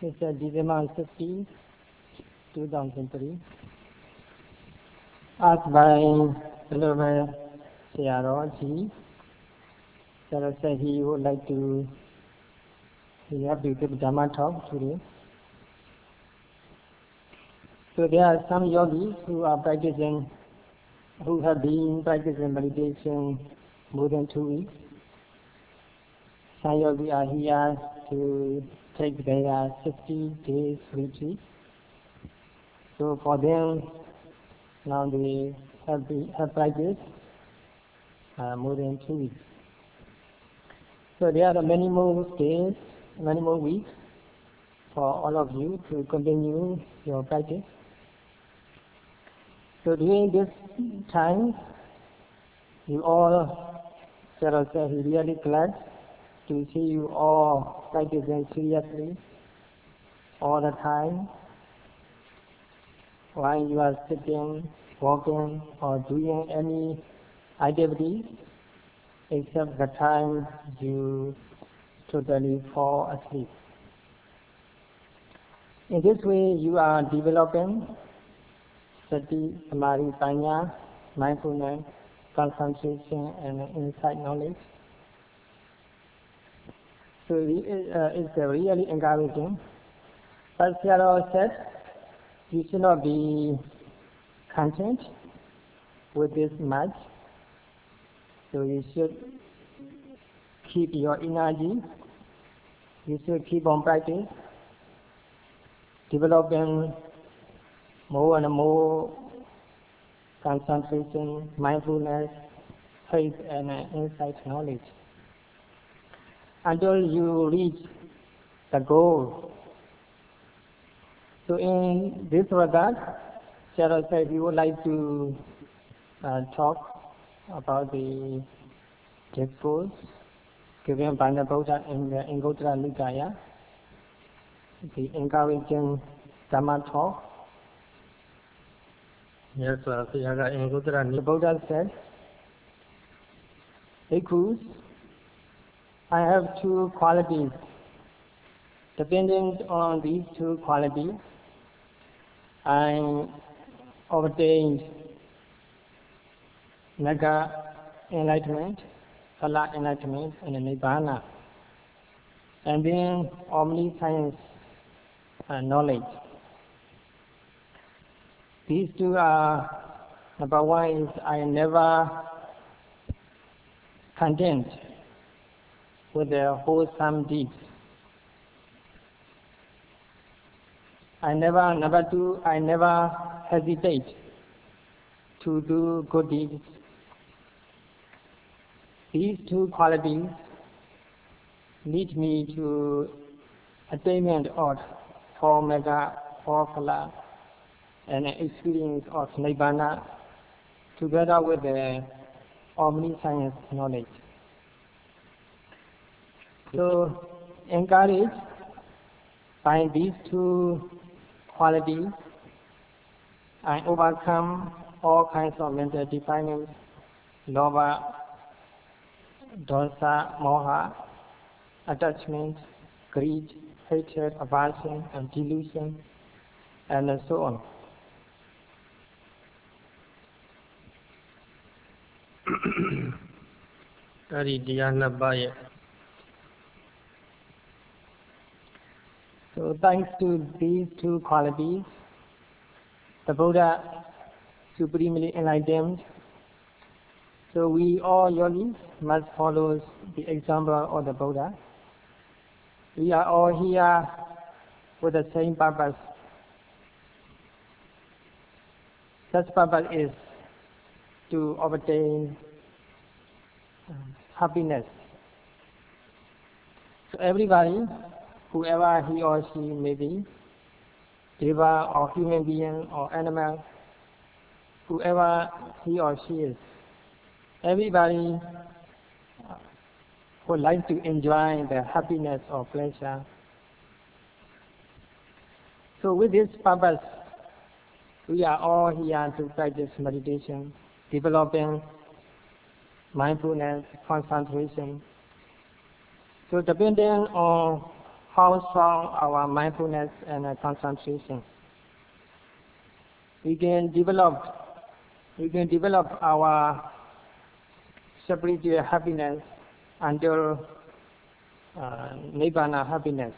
It's December 15, 2003. Asked by Beloved Sayadaw Ji, Sayadaw said he would like to have to give Dhamma talk today. So there are some yogis who have been practicing meditation more than 2 weeks. Some yogis are here to take their 60 days retreat. So for them, now they have practiced more than 2 weeks. So there are many more days, many more weeks for all of you to continue your practice. So during this time, you all, Sayadaw said, he's really glad to see you all practicing seriously all the time while you are sitting, walking, or doing any activity except the time you totally fall asleep. In this way, you are developing sati, samadhi, panya, mindfulness, concentration, and insight knowledge. So it's really encouraging. But Sayadaw said, you should not be content with this much. So you should keep your energy. You should keep on practice, developing more and more concentration, mindfulness, faith, and insight knowledge until you reach the goal. So in this regard, Sayadaw said he would like to talk about the discourse given by the Buddha in the Anguttara Nikaya, the encouraging Dhamma talk. Yes, The Buddha said, Bhikkhus, I have 2 qualities. Depending on these 2 qualities, I obtained Magga enlightenment, Phala enlightenment, and Nibbana, and then omniscience knowledge. These 2 are, number 1 is I never content with the wholesome deeds. Number 2, I never hesitate to do good deeds. These 2 qualities lead me to attainment of 4 Magga, 4 Phala, and experience of Nibbana together with the omniscience knowledge. So, encouraged by these 2 qualities, I overcome all kinds of mental defilements, lobha, dosa, moha, attachment, greed, hatred, aversion, and delusion, and so on. So thanks to these 2 qualities, the Buddha supremely enlightened. So we all yogis must follow the example of the Buddha. We are all here with the same purpose. Such purpose is to obtain happiness. So everybody, whoever he or she may be, deva or human being or animal, whoever he or she is, everybody would like to enjoy the happiness or pleasure. So with this purpose, we are all here to practice meditation, developing mindfulness, concentration. So depending on how strong our mindfulness and concentration. We can develop our spiritual happiness until Nibbana happiness.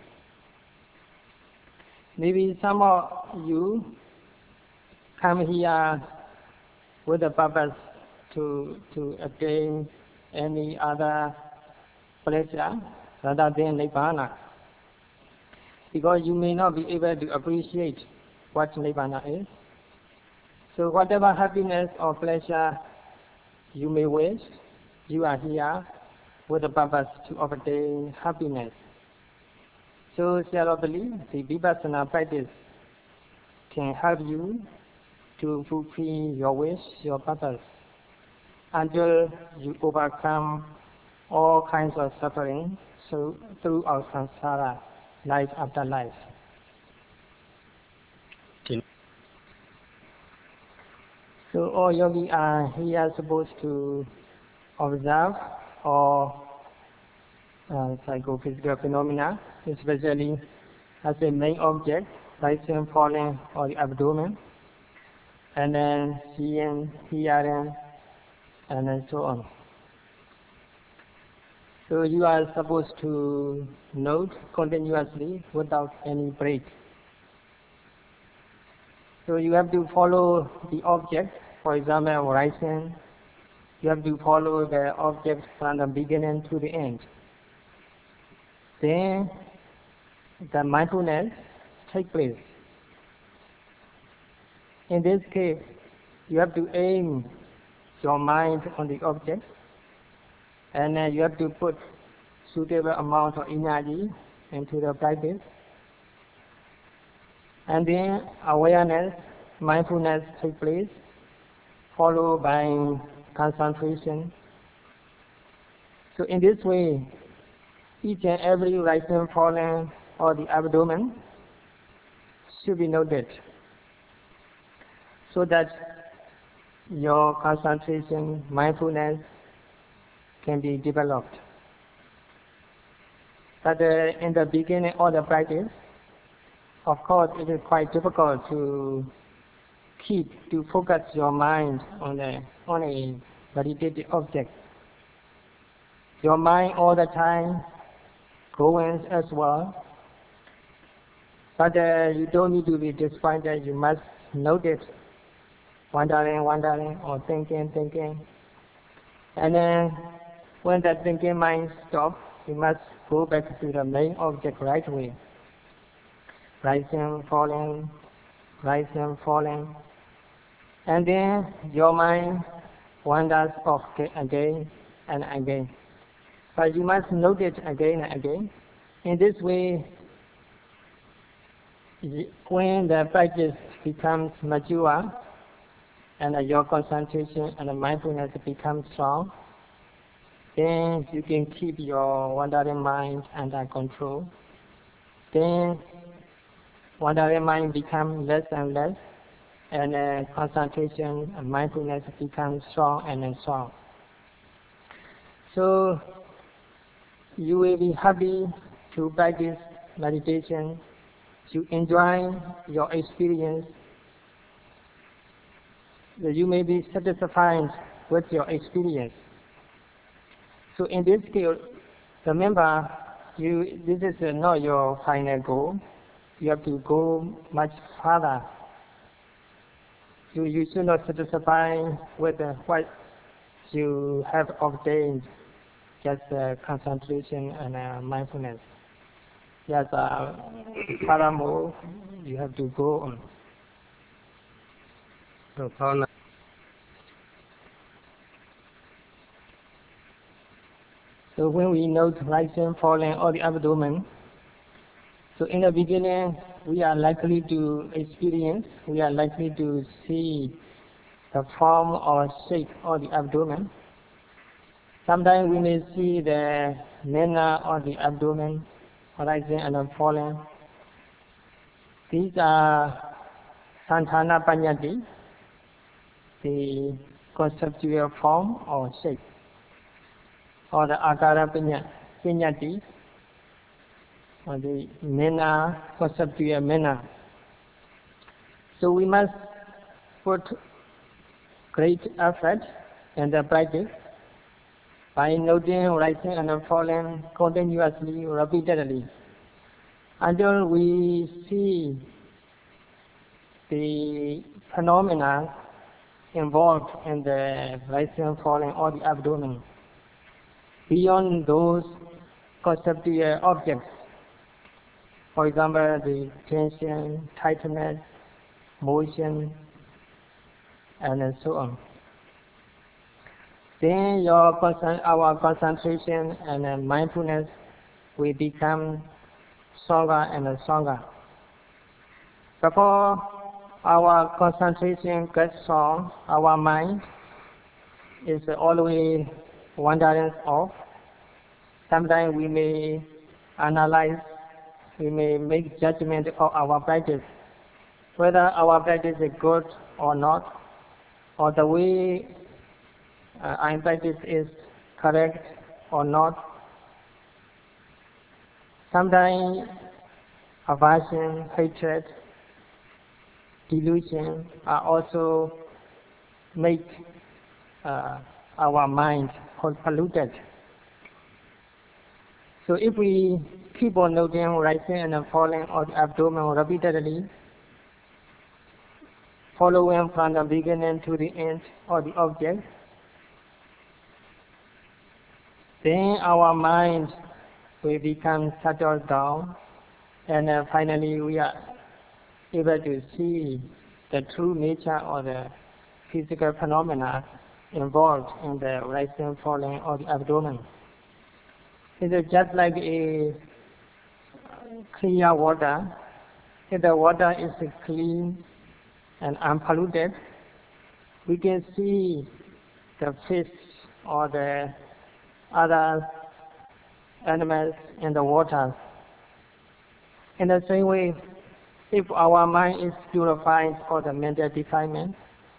Maybe some of you come here with the purpose to attain any other pleasure rather than Nibbana, because you may not be able to appreciate what Nibbana is. So whatever happiness or pleasure you may wish, you are here with the purpose to obtain happiness. So theoretically, the Vipassana practice can help you to fulfill your wish, your purpose, until you overcome all kinds of suffering throughout samsara, life after life. So all yogis are here supposed to observe all psychophysical phenomena, especially as a main object, rising, falling, or the abdomen, and then seeing, hearing, and then so on. So you are supposed to note continuously without any break. So you have to follow the object, for example, rising. You have to follow the object from the beginning to the end. Then the mindfulness takes place. In this case, you have to aim your mind on the object, and then you have to put suitable amount of energy into the practice. And then awareness, mindfulness takes place, followed by concentration. So in this way, each and every rising, falling, or the abdomen should be noted, so that your concentration, mindfulness can be developed. But in the beginning of the practice, of course, it is quite difficult to focus your mind on a meditative object. Your mind all the time going as well. But you don't need to be disappointed. You must notice wandering, or thinking. And then when that thinking mind stops, you must go back to the main object right away. Rising, falling, rising, falling. And then your mind wanders off again and again. But you must notice again and again. In this way, when the practice becomes mature, and your concentration and mindfulness becomes strong, then you can keep your wandering mind under control. Then wandering mind becomes less and less, and concentration and mindfulness becomes strong and strong. So you will be happy to practice meditation, to enjoy your experience. You may be satisfied with your experience. So in this case, remember, this is not your final goal. You have to go much further. You should not satisfy with what you have obtained, just concentration and mindfulness. Just furthermore, you have to go on. So when we note rising, falling, or the abdomen, so in the beginning, we are likely to see the form or shape of the abdomen. Sometimes we may see the manner of the abdomen rising and falling. These are Santana Panyati, the conceptual form or shape, or the Akara Panyati, or the manner, conceptual manner. So we must put great effort in the practice by noting, rising and falling continuously, repeatedly, until we see the phenomena involved in the rising, falling, or the abdomen, beyond those conceptual objects. For example, the tension, tightness, motion, and so on. Then our concentration and mindfulness will become stronger and stronger. Before our concentration gets strong, our mind is always wandering off. Sometimes we may analyze, we may make judgment of our practice, whether our practice is good or not, or the way our practice is correct or not. Sometimes aversion, hatred, delusion are also make our mind polluted. So if we keep on noting rising and falling of the abdomen repeatedly, following from the beginning to the end of the object, then our mind will become settled down, and finally we are able to see the true nature of the physical phenomena involved in the rising, falling of the abdomen. It is just like a clear water. If the water is clean and unpolluted, we can see the fish or the other animals in the water. In the same way, if our mind is purified for the mental defilement,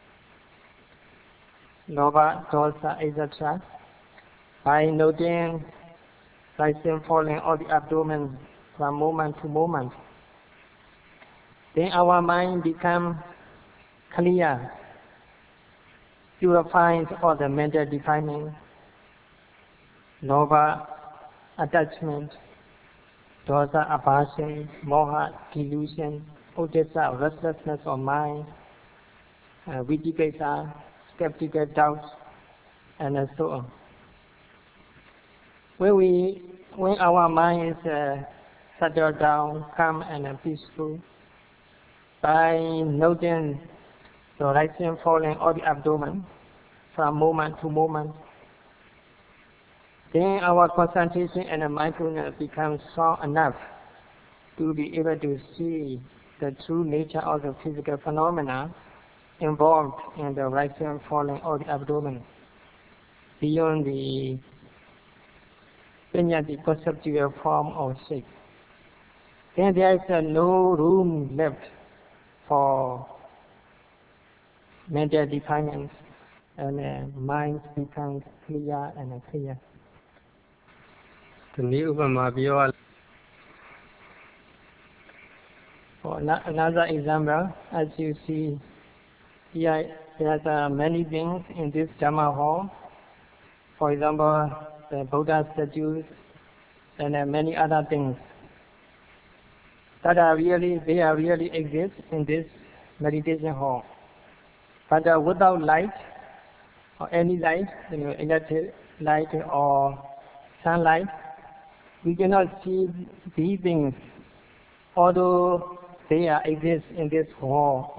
lobha, dosa, etc., by noting rising, falling of the abdomen from moment to moment, then our mind becomes clear, purified for the mental defilement, lobha, attachment, dosa, aversion, moha, delusion, udesa, restlessness of mind, vicipesa, skeptical doubts, and so on. When our mind is settled down, calm and peaceful, by noting the rising, falling of the abdomen from moment to moment, then our concentration and mindfulness becomes strong enough to be able to see the true nature of the physical phenomena involved in the rising and falling of the abdomen, beyond the conceptual form or shape. Then there is no room left for mental defilements, and mind becomes clear and clear. For another example, as you see here, there are many things in this Dhamma hall. For example, the Buddha statues and many other things that they really exist in this meditation hall. But without light or any light, electric light or sunlight, we cannot see these things, although they exist in this hall.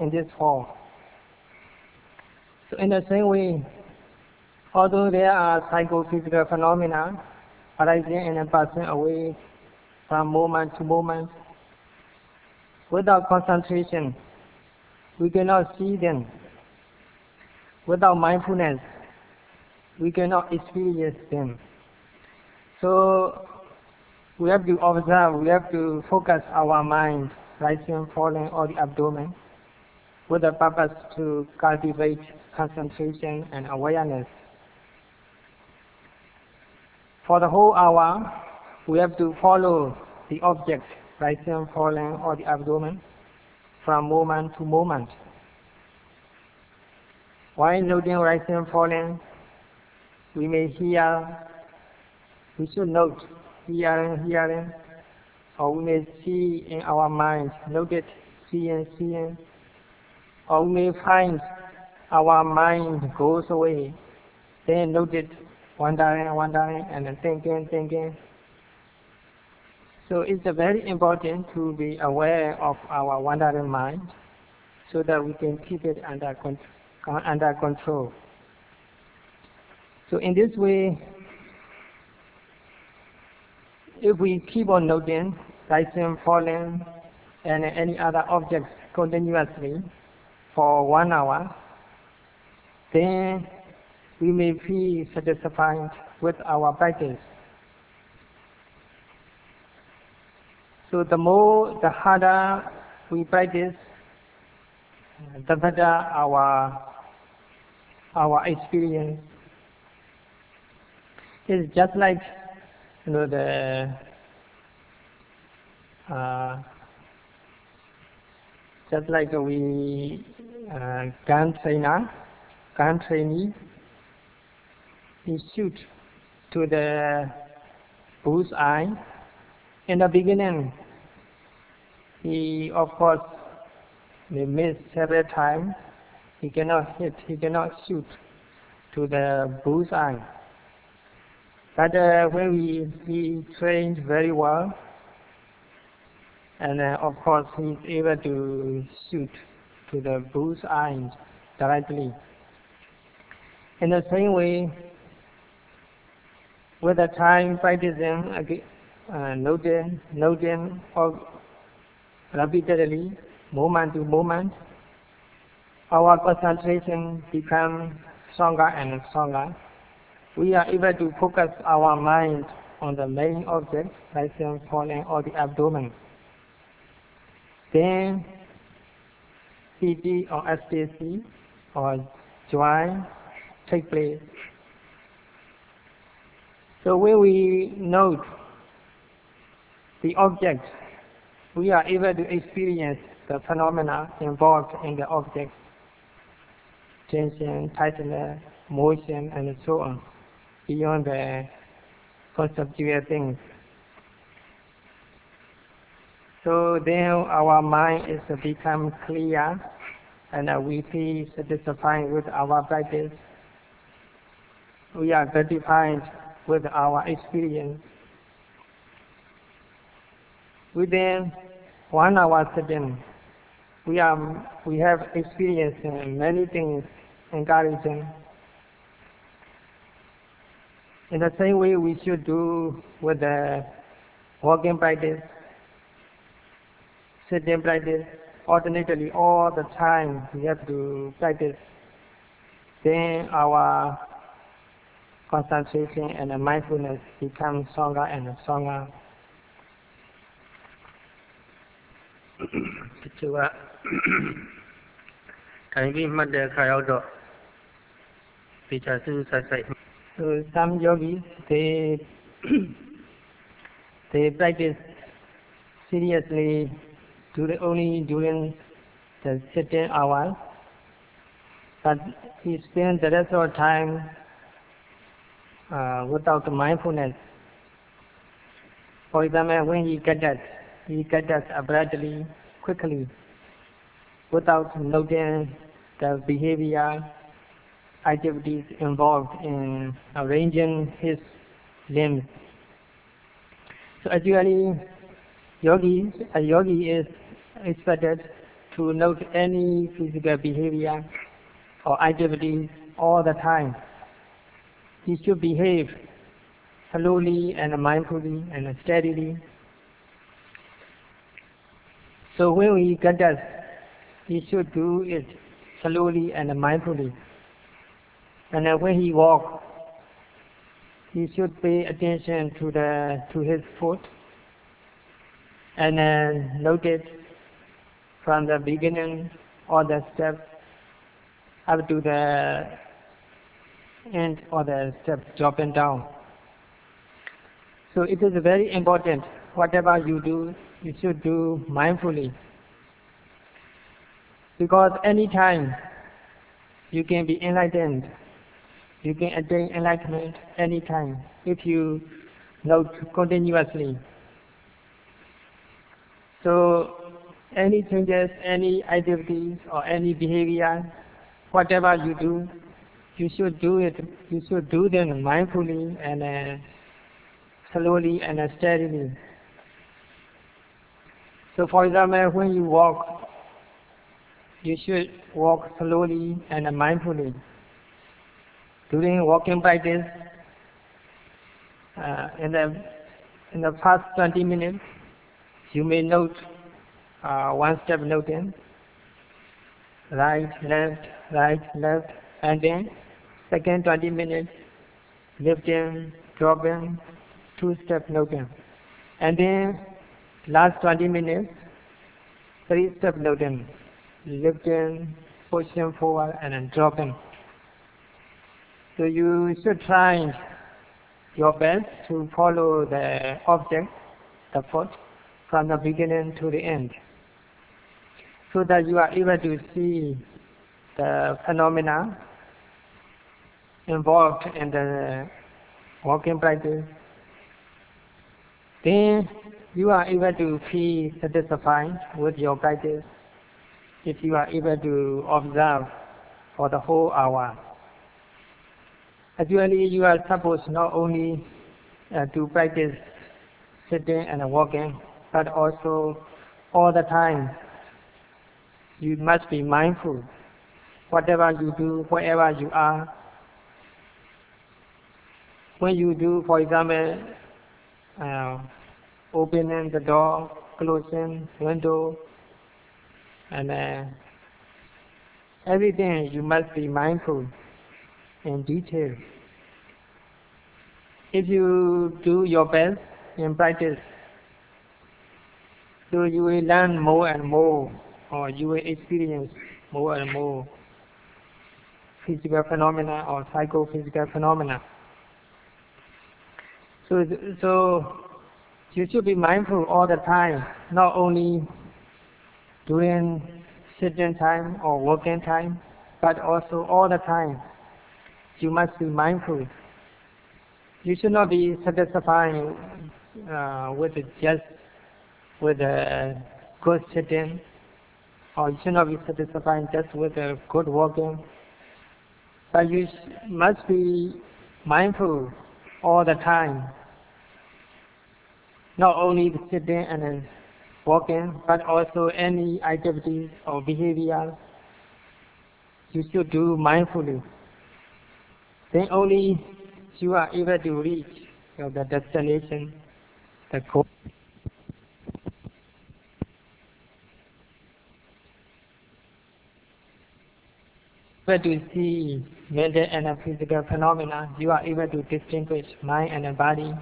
So in the same way, although there are psychophysical phenomena arising and passing away from moment to moment, without concentration, we cannot see them. Without mindfulness, we cannot experience them. So we have to observe, we have to focus our mind, rising, falling, or the abdomen, with the purpose to cultivate concentration and awareness. For the whole hour, we have to follow the object rising, falling, or the abdomen from moment to moment. While noting rising, falling, we should note hearing, or we may see in our mind, note it, seeing, or we may find our mind goes away, then note it, wandering, and then thinking. So it's very important to be aware of our wandering mind so that we can keep it under control. So in this way, if we keep on noting, rising, falling, and any other objects continuously for 1 hour, then we may feel satisfied with our practice. So the harder we practice, the better our experience. It's just like just like we gun trainee, he shoot to the bull's eye. In the beginning, he of course may miss several times. He cannot shoot to the bull's eye. But when he trained very well, and of course he's able to shoot to the bull's eye directly. In the same way, with the time practicing, noting repeatedly, moment to moment, our concentration becomes stronger and stronger. We are able to focus our mind on the main object, rising, falling, or the abdomen. Then piti or ecstasy or joy take place. So when we note the object, we are able to experience the phenomena involved in the object, tension, tightness, motion, and so on, beyond the conceptual things. So then our mind is become clear, and we feel satisfied with our practice. We are gratified with our experience. Within 1 hour sitting, we have experienced many things encouraging. In the same way we should do with the walking practice, sitting practice, alternately all the time we have to practice. Then our concentration and mindfulness become stronger and stronger. တချို့ကထိုင်ပြီးမှတ်တဲ့အခါရောက်တော့ပေချာစူးစိုက် So some yogis they practice seriously only during the sitting hours, but he spends the rest of the time without mindfulness. For example, when he gets up abruptly, quickly, without noting the behavior, activities involved in arranging his limbs. So actually, a yogi is expected to note any physical behavior or activities all the time. He should behave slowly and mindfully and steadily. So when we get up, he should do it slowly and mindfully. And when he walks, he should pay attention to his foot and note it from the beginning or the steps up to the end or the steps dropping down. So it is very important whatever you do, you should do mindfully. Because anytime you can be enlightened, you can attain enlightenment anytime if you note continuously. So any changes, any activities or any behavior, whatever you do, you should do it. You should do them mindfully and slowly and steadily. So for example, when you walk, you should walk slowly and mindfully. During walking practice, in the first 20 minutes, you may note one step noting, right, left, and then second 20 minutes, lifting, dropping, two-step noting. And then last 20 minutes, three-step noting, lifting, pushing forward, and then dropping. So you should try your best to follow the object, the foot, from the beginning to the end, so that you are able to see the phenomena involved in the walking practice. Then you are able to feel satisfied with your practice if you are able to observe for the whole hour. Actually, you are supposed not only to practice sitting and walking, but also all the time you must be mindful. Whatever you do, wherever you are, when you do, for example, opening the door, closing window, and everything, you must be mindful in detail. If you do your best in practice, so you will learn more and more, or you will experience more and more physical phenomena or psychophysical phenomena. So you should be mindful all the time, not only during sitting time or walking time, but also all the time. You must be mindful. You should not be satisfied with a good sitting, or you should not be satisfied just with a good walking. But you must be mindful all the time, not only sitting and then walking, but also any activities or behavior you should do mindfully. Then only you are able to reach the destination, the goal. Able to see mental and physical phenomena, you are able to distinguish mind and body.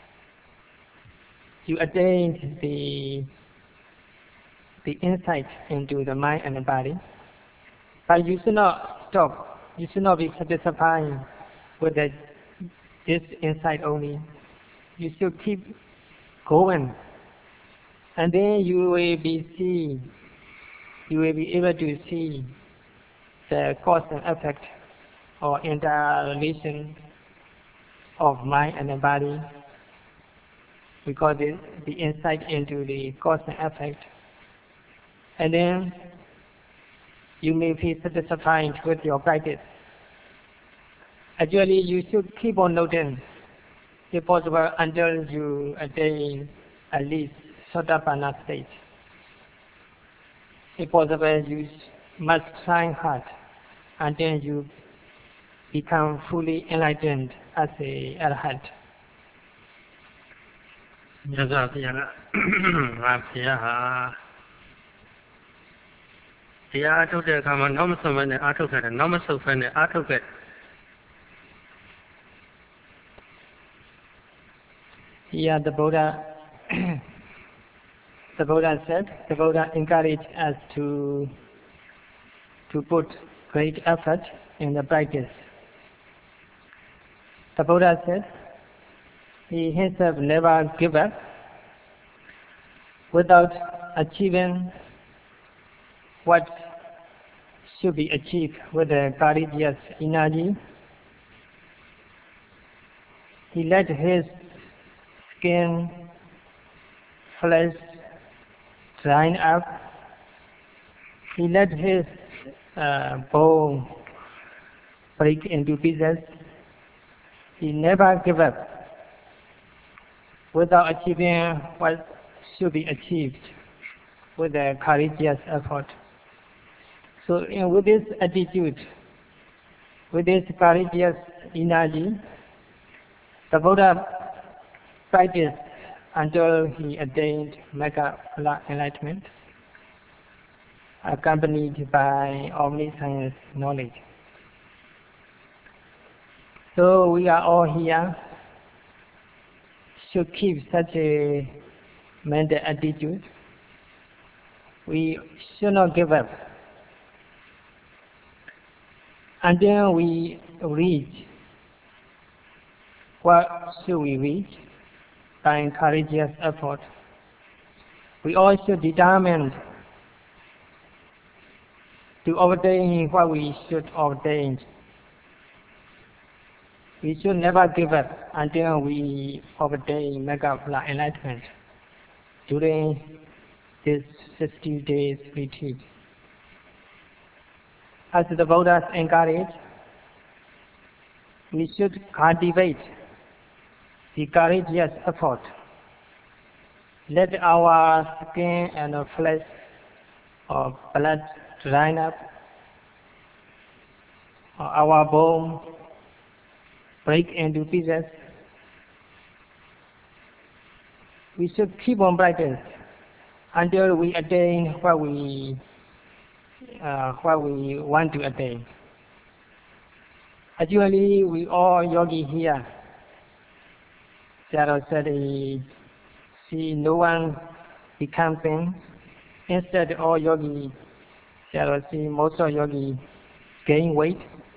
You attain the insight into the mind and the body. But you should not stop. You should not be satisfied with this insight only. You should keep going, and then you will be able to see the cause and effect or interrelation of mind and the body. We call this the insight into the cause and effect. And then you may be satisfied with your practice. Actually, you should keep on noting, if possible, until you attain at least Sotapanna state. If possible, you must try hard until you become fully enlightened as a arhat. မြတ်စွာဘုရားကငါဘုရားဟာတရားအထုတ်တဲ့အခါမှာနောက်မဆုံးဘဲနဲ့အားထုတ်ခဲ့တယ်နောက်မဆုတ်ဘဲနဲ့အားထုတ်ခဲ့ Here the Buddha said, the Buddha encouraged us to put great effort in the practice. The Buddha said he himself never give up without achieving what should be achieved with the courageous energy. He let his skin, flesh dry up. He let his bone break into pieces. He never gave up without achieving what should be achieved with a courageous effort. So with this attitude, with this courageous energy, the Buddha practiced until he attained mega enlightenment, accompanied by omniscience knowledge. So we are all here should keep such a mental attitude. We should not give up until we reach what should we reach by courageous effort. We all should determine to obtain what we should obtain. We should never give up until we obtain mega enlightenment during this 50 days retreat. As the Buddhas encourage, we should cultivate the courageous effort. Let our skin and flesh or blood dry up, or our bone break into pieces. We should keep on practice until we attain what we want to attain. Actually, we all yogi here. Sayadaw said, see no one become thin. Instead, all yogi, Sayadaw see most of yogi gain weight.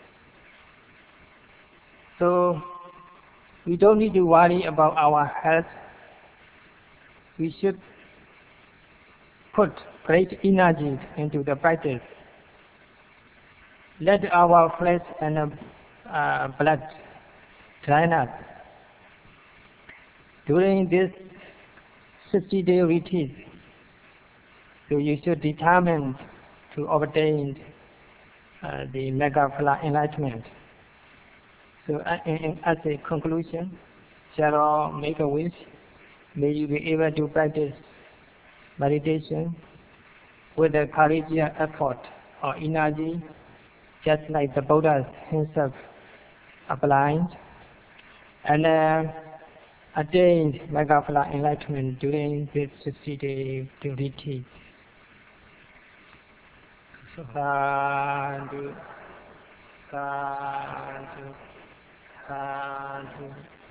So we don't need to worry about our health. We should put great energy into the practice. Let our flesh and blood dry up. During this 50-day retreat, so you should determine to obtain the mega enlightenment. So as a conclusion, Sayadaw make a wish. May you be able to practice meditation with a courageous effort or energy, just like the Buddha himself applied, and attain mega enlightenment during this 50-day retreat. Sadhu, sadhu, sadhu.